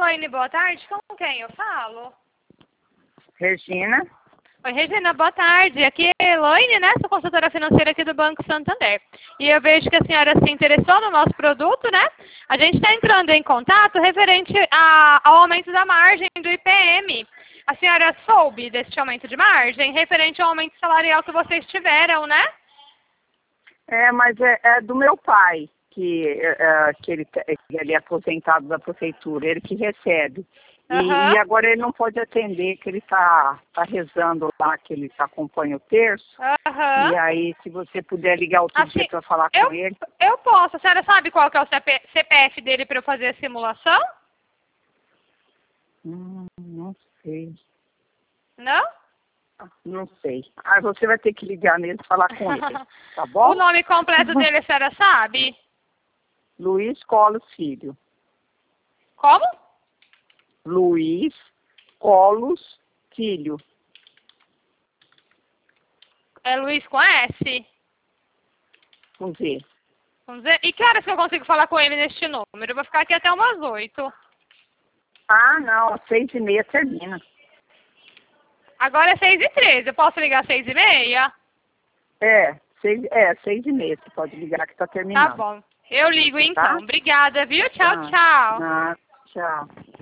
Elaine, boa tarde. Com quem eu falo? Regina. Oi, Regina, boa tarde. Aqui é a Elaine, né? Sou consultora financeira aqui do Banco Santander. E eu vejo que a senhora se interessou no nosso produto, né? A gente está entrando em contato referente ao aumento da margem do IPM. A senhora soube desse aumento de margem referente ao aumento salarial que vocês tiveram, né? Mas é do meu pai, que ele é aposentado da prefeitura, ele que recebe. Uhum. E agora ele não pode atender, que ele tá rezando lá, que ele acompanha o terço. Uhum. E aí, se você puder ligar outro dia para falar com ele. Eu posso. A senhora sabe qual que é o CPF dele para eu fazer a simulação? Não sei. Não? Não sei. Você vai ter que ligar nele e falar com ele, tá bom? O nome completo dele a senhora sabe? Luiz Colos Filho. Como? Luiz Colos Filho. É Luiz com S? Com Z. Com Z? E que horas que eu consigo falar com ele neste número? Eu vou ficar aqui até umas 8. Não, às 6h30 termina. Agora é 6h13. Eu posso ligar às 6h30? 6h30. Você pode ligar que tá terminando. Tá bom. Eu ligo então. Tá? Obrigada, viu? Tchau, tchau. Tchau.